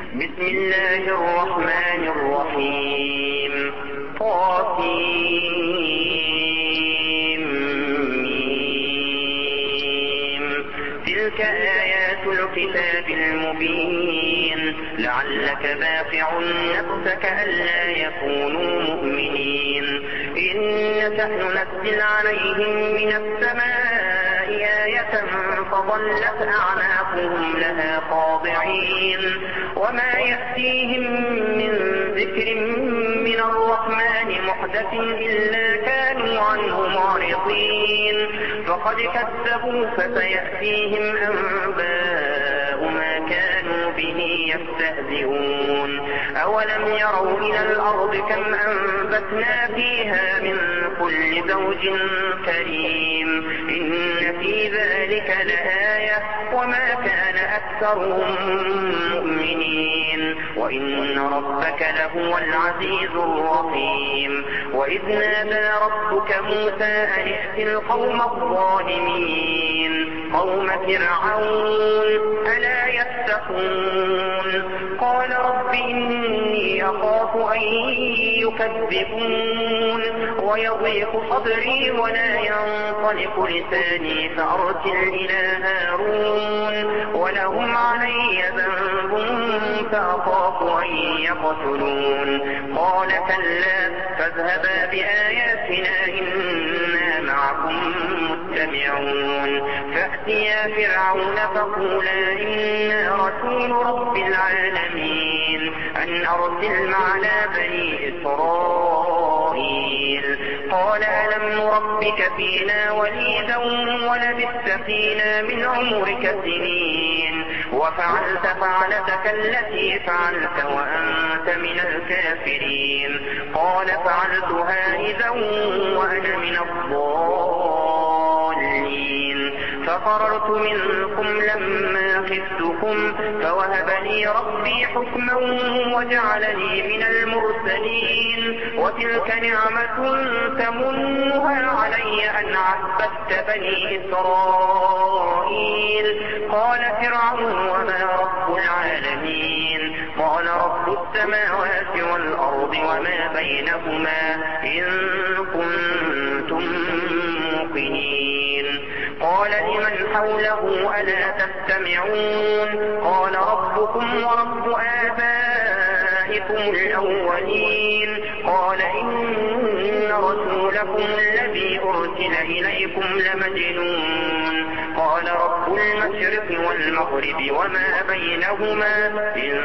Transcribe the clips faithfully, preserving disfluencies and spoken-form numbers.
بسم الله الرحمن الرحيم. طاسيم. تلك آيات الكتاب المبين. لعلك باقع نفسك ألا يكونوا مؤمنين. إن نشأ ننزل عليهم من السماء آية فظلت أعناقهم لها خاضعين. وما يأتيهم من ذكر من الرحمن محدث إلا كانوا عنه معرضين. فقد كذبوا فسيأتيهم أنباء ما كانوا به يستهزئون. أولم يروا إلى الأرض كم أنبتنا فيها من كل زوج كريم. إن في ذلك لآية وما كان أكثرهم مؤمنين. وإن ربك لهو العزيز الرحيم. وإذ نادى ربك موسى أن ائت القوم الظالمين قوم فرعون ألا يتقون. قال رب إني أخاف أن يكذبون ويضيق صدري ولا ينطلق لساني فأرسل إلى هارون ولهم علي ذنب فأخاف أن يقتلون. قال كلا فاذهبا بآياتنا إنا معكم متبعون. فأتيا فرعون فقولا إنا رسول رب العالمين أن أرسل معنا بني إسرائيل. قال ألم نربك فينا وليدا ولبثت فينا من عمرك سنين وفعلت فعلتك التي فعلت وأنت من الكافرين. قال فعلتها إذا وأنا من الضالين. ففررت منكم لما خفتكم فوهب لي ربي حكما وجعلني من المرسلين. وتلك نعمة تمنها علي أن عبدت بني إسرائيل. قال فرعون وما رب العالمين. قال رب السماوات والأرض وما بينهما إن كنتم موقنين. قال لمن حوله ألا تستمعون. قال ربكم ورب آبائكم الأولين. قال إن رسولكم الذي أرسل إليكم لمجنون. قال رب المشرق والمغرب وما بينهما إن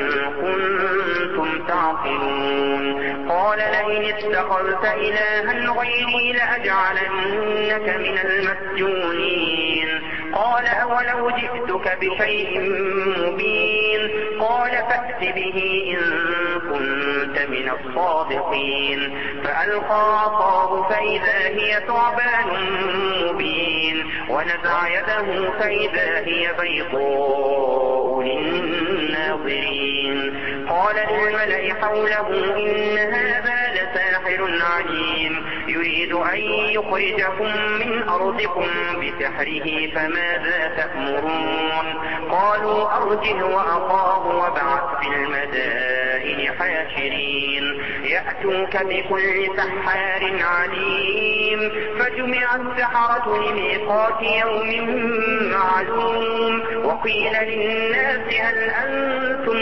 كنتم تعقلون. قال لئن اتخذت إلها غيري لأجعلنك من المسجونين. قال أولو جئتك بشيء مبين. قال فأت به إن كنت من الصادقين. فألقى عصاه فإذا هي ثعبان مبين ونزع يده فإذا هي بيضاء للناظرين. قال للملأ حوله إن هذا لساحر عليم يريد أن يخرجكم من أرضكم بسحره فماذا تأمرون. قالوا أرجه وأخاه وابعث في المدائن حاشرين يأتوك بكل سحار عليم. فجمع السحرة لميقات يوم معلوم. وقيل للناس هل أنتم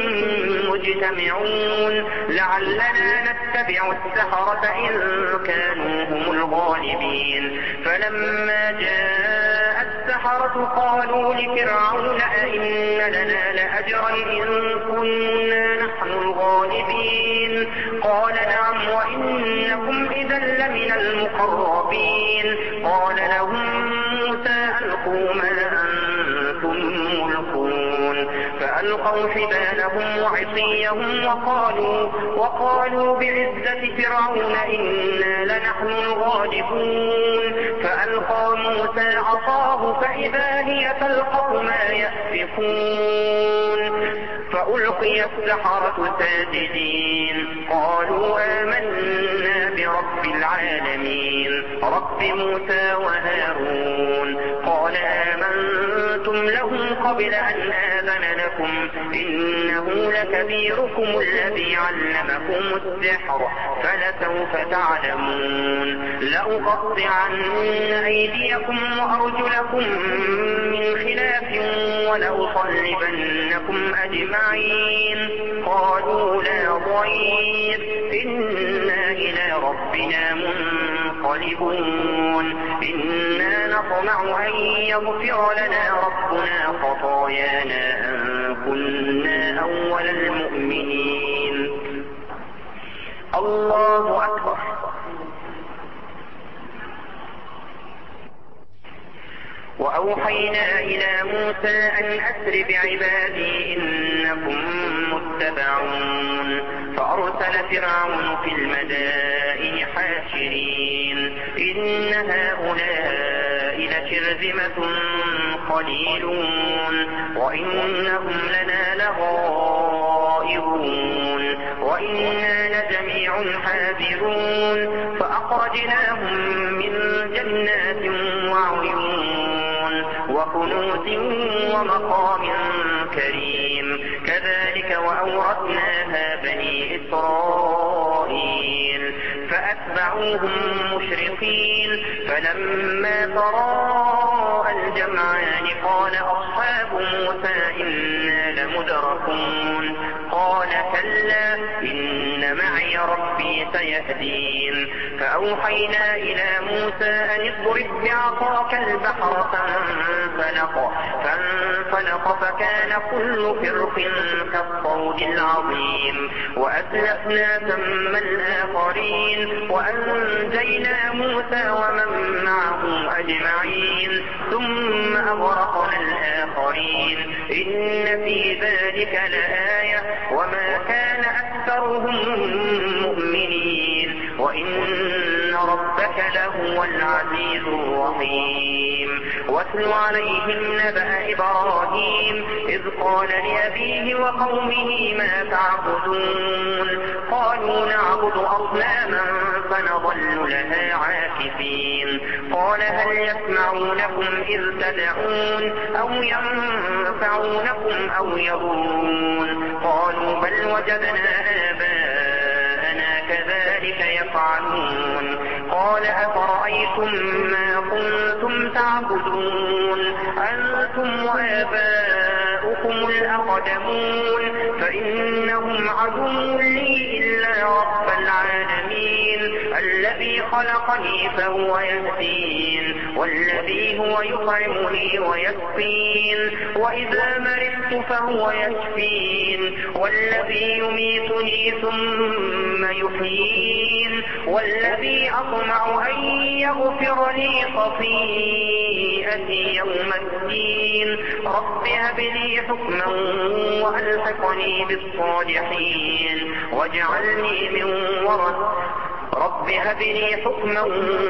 مجتمعون لعلنا نتبع السحرة إن كانوا هم الغالبين. فلما جاء السحرة قالوا لفرعون أئن لنا لأجرا إن كنا نحن الغالبين. قال نعم وإنكم إذا لمن المقربين. قال لهم موسى ألقوا ما أنتم ملقون. فألقوا حبالهم وعصيهم وقالوا, وقالوا بعزة فرعون إنا لنحن الغالبون. فألقى موسى عصاه فإذا هي تلقف ما يأفكون. فألقي السحرة ساجدين قالوا آمنا برب العالمين رب موسى وهارون قال آمنتم له قبل أن آذن لكم إنه لكبيركم الذي علمكم السحر فلسوف تعلمون لأقطعن أيديكم وأرجلكم من خلاف ولأصلبنكم أجمعين قالوا لا ضير إنا إلى ربنا منقلبون إنا نطمع أن يغفر لنا ربنا خطايانا أن كنا أول المؤمنين. الله أكبر. وأوحينا إلى موسى أن أسر بعبادي إنكم متبعون فأرسل فرعون في المدائن حاشرين إن هؤلاء لشرذمة قليلون وإنهم لنا لغائظون وإنا لجميع حاذرون فأخرجناهم من جنات وعيون وكنوز ومقام كريم كذلك وأورثناها بني إسرائيل فأتبعوهم مشرقين فلما تراءى الجمعان قال أصحاب موسى إنا لمدركون قال كلا إن معي ربي سيهدين فأوحينا إلى موسى أن اضرب بعصاك البحر فانفلق فانفلق فكان كل فرق كالطود العظيم وأزلفنا ثم الآخرين وأنجينا موسى ومن معه أجمعين ثم أغرقنا الآخرين إن في ذلك لآية وما كان أكثرهم مؤمنين وإن ربك لهو العزيز الرحيم. واتل عليهم نبأ إبراهيم إذ قال لأبيه وقومه ما تعبدون قالوا نعبد أصناما فنظل لها عاكفين قال هل يسمعونكم إذ تدعون أو ينفعونكم أو يضرون قالوا بل وجدنا آباءنا كذلك يفعلون قال أفرأيتم ما كنتم تعبدون أنتم وآباؤكم الأقدمون فإنهم عدو لي إلا رب العالمين الذي خلقني فهو يهدين والذي هو يطعمني ويسقين وإذا مرضت فهو يشفين والذي يميتني ثم يحيين والذي أطمع أن يغفر لي خطيئتي يوم الدين رب هب لي حكما وألحقني بالصالحين واجعلني من ورثة رب هب لي حكما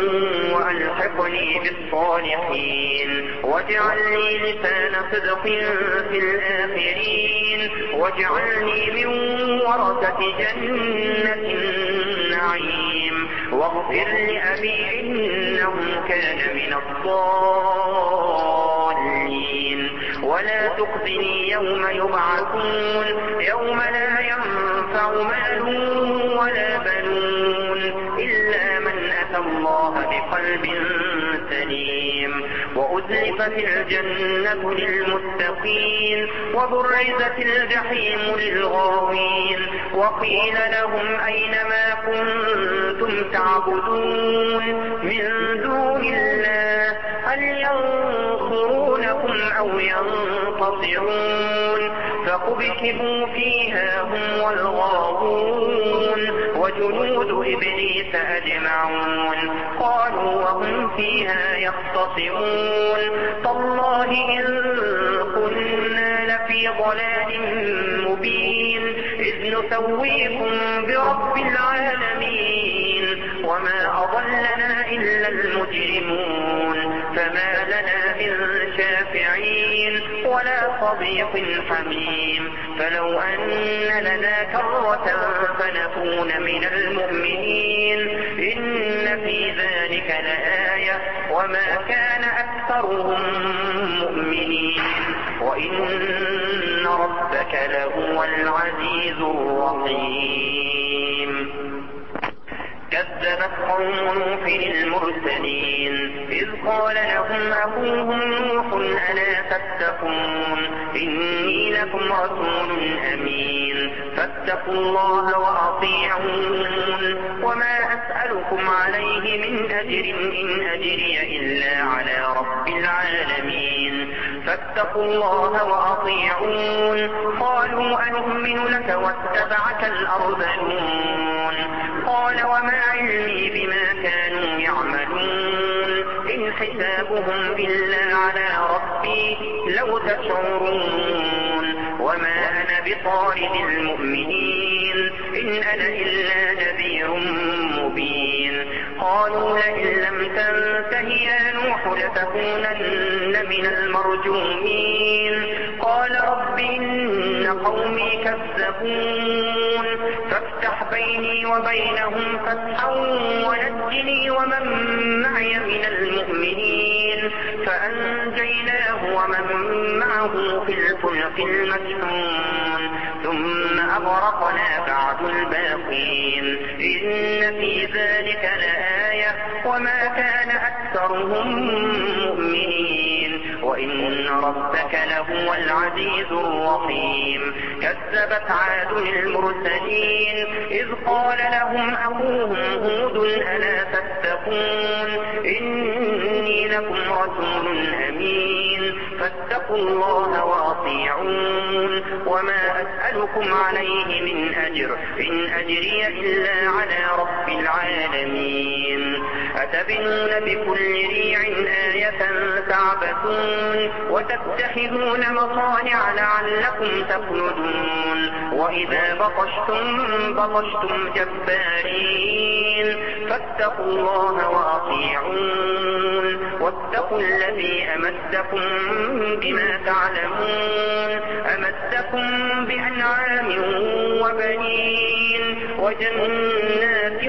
وألحقني بالصالحين واجعل لي لسان صدق في الآخرين واجعلني من ورثة جنة النعيم واغفر لأبي إنه كان من الضالين ولا تخزني يوم يبعثون يوم لا ينفع مال ولا بنون إلا من أتى الله بقلب سليم وأزلفت الجنة للمتقين وبرزت الجحيم للغاوين وقيل لهم أين ما كنتم تعبدون من دون الله هل ينصرونكم أو ينتصرون فكبكبوا فيها هم والغاوون وجنود إبليس أجمعون قالوا وهم فيها يختصمون تالله إن كنا لفي ضلال مبين إذ نسويكم برب العالمين وما أضلنا إلا المجرمون فما لنا من شافعين ولا صديق حميم فلو أن لنا كرة فنكون من المؤمنين إن في ذلك لآية وما كان أكثرهم مؤمنين وإن ربك لهو العزيز الرحيم. كذبت قوم نوح المرسلين إذ قال لهم أخوهم نوح ألا تتقون إني لكم رسول أمين فاتقوا الله وأطيعون وما أسألكم عليه من أجر إن أجري إلا على رب العالمين فاتقوا الله وأطيعون. قالوا أنؤمن لك واتبعك الأرذلون قال وما علمي بما كانوا يعملون إن حسابهم إلا على ربي لو تشعرون وما أنا بطارد المؤمنين إن أنا إلا نذير مبين. قالوا لئن لم تنته يا نوح لتكونن من المرجومين قال رب إن قومي كذبون فافتح بيني وبينهم فتحا ونجني ومن معي من المؤمنين فأنجيناه ومن معه في الفلك المشحون ثم أغرقنا بعد الباقين إن في ذلك لآية وما كان أكثرهم مؤمنين وإن ربك لهو العزيز الرحيم. كذبت عاد المرسلين إذ قال لهم أخوهم هود ألا تتقون إني لكم رسول أمين فاتقوا الله وأطيعون وما أسألكم عليه من أجر إن أجري إلا على رب العالمين. أتبنون بكل ريع آية تعبثون وتتخذون مصانع لعلكم تخلدون وإذا بطشتم بطشتم جبارين فاتقوا الله وأطيعون واتقوا الذي أمدكم بما تعلمون أمدكم بأنعام وبنين وجنات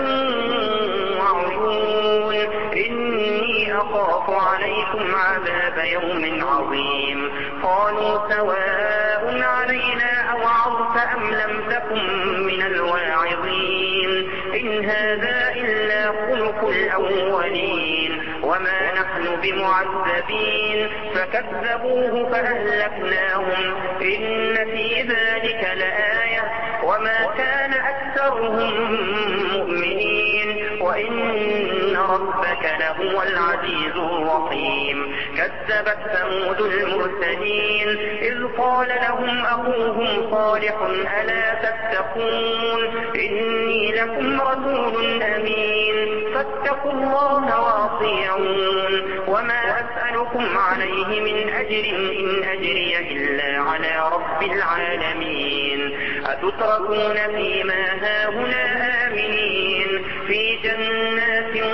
وعيون إني أخاف عليكم عذاب يوم عظيم. قالوا سواء علينا أوعظت أم لم تكن من الواعظين إن هذا إلا خلق الأولين وما نحن بمعذبين فكذبوه فأهلكناهم إن في ذلك لآية وما كان أكثرهم مؤمنين وإن ربك لهو العزيز الرحيم. كذبت ثمود المرسلين إذ قال لهم أخوهم صالح ألا تتقون إني لكم رسول أمين فاتقوا الله وأطيعون وما أسألكم عليه من أجر إن أجري إلا على رب العالمين. أتتركون فيما هاهنا آمنين في جنات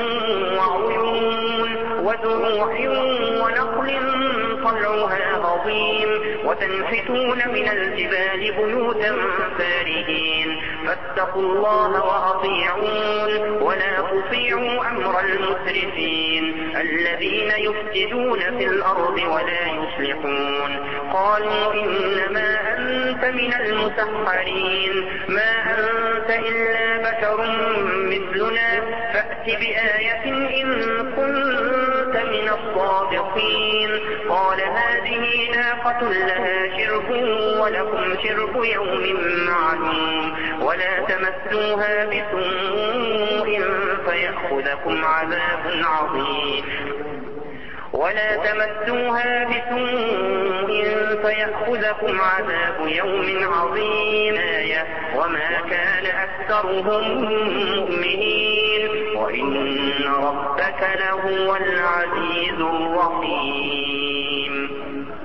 وعيون وزروع ونخل طلعها هضيم وتنحتون من الجبال بيوتا فارهين فاتقوا الله وأطيعون ولا تطيعوا أمر المسرفين الذين يفسدون في الأرض ولا يصلحون. قالوا إنما أنت من المسحرين ما أنت إلا بشر مثلنا فأت بآية إن كنت من الصادقين. قال هذه ناقة لها شرب ولكم شرب يوم معلوم ولا تمسوها بسوء فيأخذكم عذاب عظيم ولا تمسوها بسوء فيأخذكم عذاب يوم عظيم آية وما كان أكثرهم مؤمنين وإن ربك لهو العزيز الرحيم.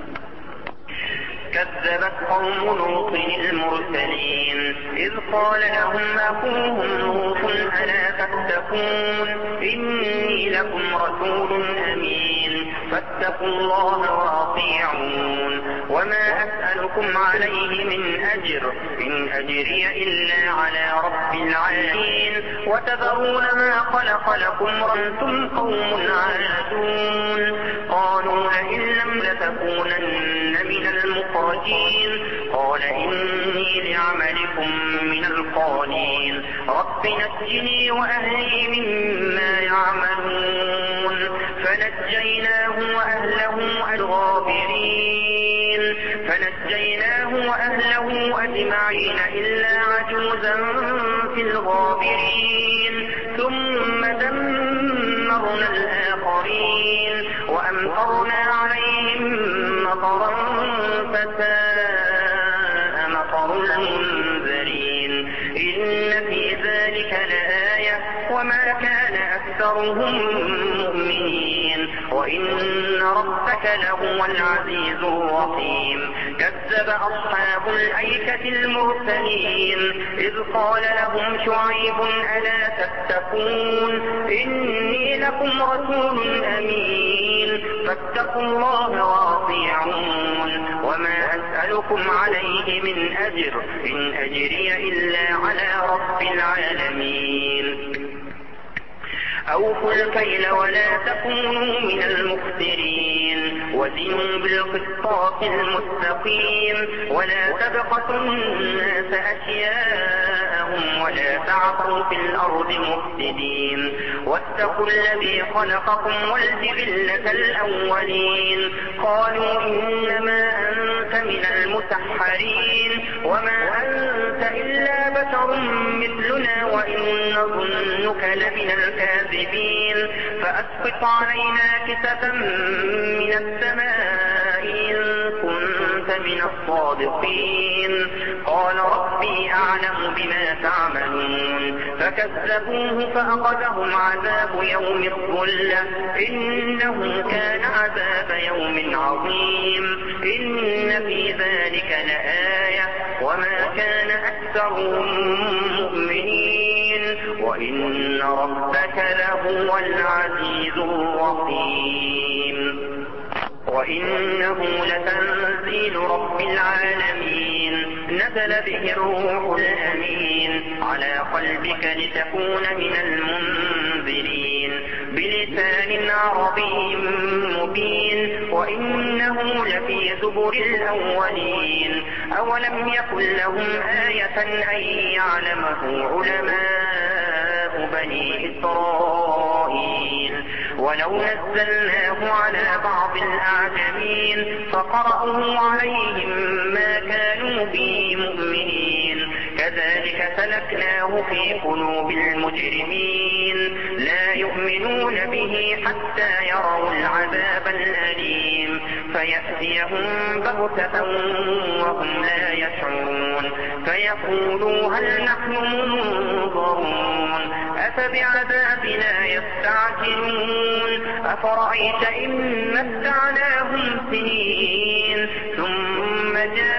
كذبت قوم لوط المرسلين إذ قال لهم أخوهم لوط ألا تتقون إني لكم رسول أمين فاتقوا فاتقوا الله وأطيعون وما أسألكم عليه من أجر إن أجري إلا على رب العالمين وتذرون ما خلق لكم وأنتم قوم عادون قالوا لئن لم لتكونن من المخرجين قال إني لعملكم من القالين رب نجني وأهلي مما يعملون فنجيناه وأهله الغابرين فنجيناه وأهله أجمعين إلا عجوزا في الغابرين ثم دمرنا الآخرين وأمطرنا عليهم مطرا فساء مطر المنذرين إن في ذلك لآية وما كان أكثرهم مؤمنين وإن ربك لهو العزيز الرحيم كذب أصحاب الأيكة المرسلين إذ قال لهم شعيب ألا تتقون إني لكم رسول أمين فاتقوا الله وأطيعون وما أسألكم عليه من أجر إن أجري إلا على رب العالمين أوفوا الكيل ولا تكونوا من المخسرين وزنوا بالقسطاس المستقيم ولا تبخسوا الناس أشياءهم ولا تعثوا في الأرض مفسدين واتقوا الذي خلقكم والجبلة الأولين قالوا إنما أنت من المسحرين وما أنت إلا بشر مثلنا وإن نظنك لمن الكاذبين فأسقط علينا كسفا من السماء إن كنت من الصادقين قال ربي أعلم بما تعملون فكذبوه فأخذهم عذاب يوم الظلة إنه كان عذاب يوم عظيم إن في ذلك لآية وما كان أكثرهم مؤمنين وإن ربك لهو العزيز الرحيم وإنه لتنزيل رب العالمين نزل به الروح الأمين على قلبك لتكون من المنذرين بلسان عربي مبين وإنه لفي زبر الأولين أولم يكن لهم آية أن يعلمه علماء بني إسرائيل ولو نزلناه على بعض الأعجمين فقرأوه عليهم ما كانوا به مؤمنين كذلك سلكناه في قلوب المجرمين لا يؤمنون به حتى يروا العذاب الأليم فيأتيهم بغتة وهم لا يشعرون فيقولوا هل نحن منظرون أفبعذابنا يستعجلون أفرأيت إن متعناهم سنين ثم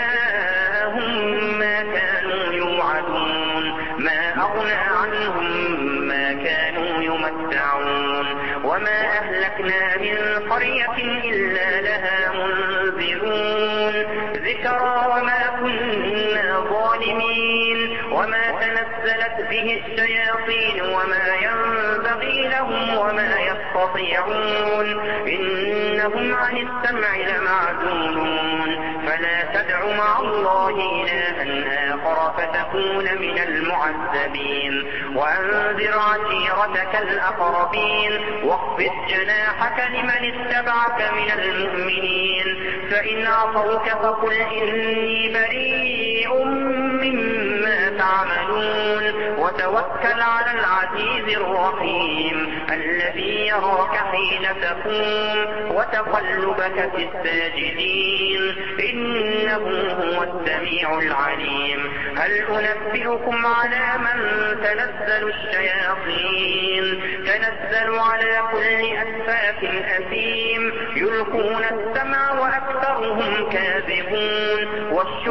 جاءهم ما كانوا يوعدون ما أغنى عنهم ما كانوا يمتعون وما أهلكنا من قرية إلا لها منذرون ذكرى وما كنا ظالمين وما تنزلت به الشياطين وما ينبغي لهم وما يستطيعون إنهم عن السمع لمعزولون فلا تدع مع الله إلها آخر فتكون من المعذبين وأنذر عشيرتك الأقربين واخفض جناحك لمن اتبعك من المؤمنين فإن عصوك فقل إني بريء مما تعملون وتوكل على العزيز الرحيم الذي يراك حين تقوم وتقلبك في الساجدين إنه هو السميع العليم هل أنبئكم على من تنزل الشياطين تنزل على كل أفاك أثيم يلقون السمع وأكثرهم كاذبون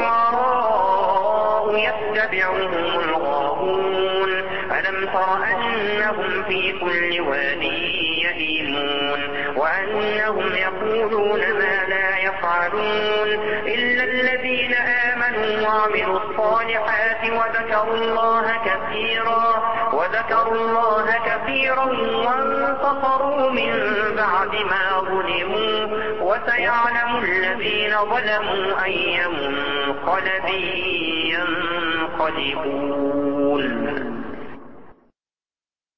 والشعراء يتبعهم الغاوون ألم تر أنهم في كل وادي يستقيمون وأنهم يقولون ما لا يفعلون إلا الذين آمنوا وعملوا الصالحات وذكروا الله كثيرا وذكروا الله كثيرا وانتصروا من بعد ما ظلموا وسيعلم الذين ظلموا أي منقلب ينقلبون.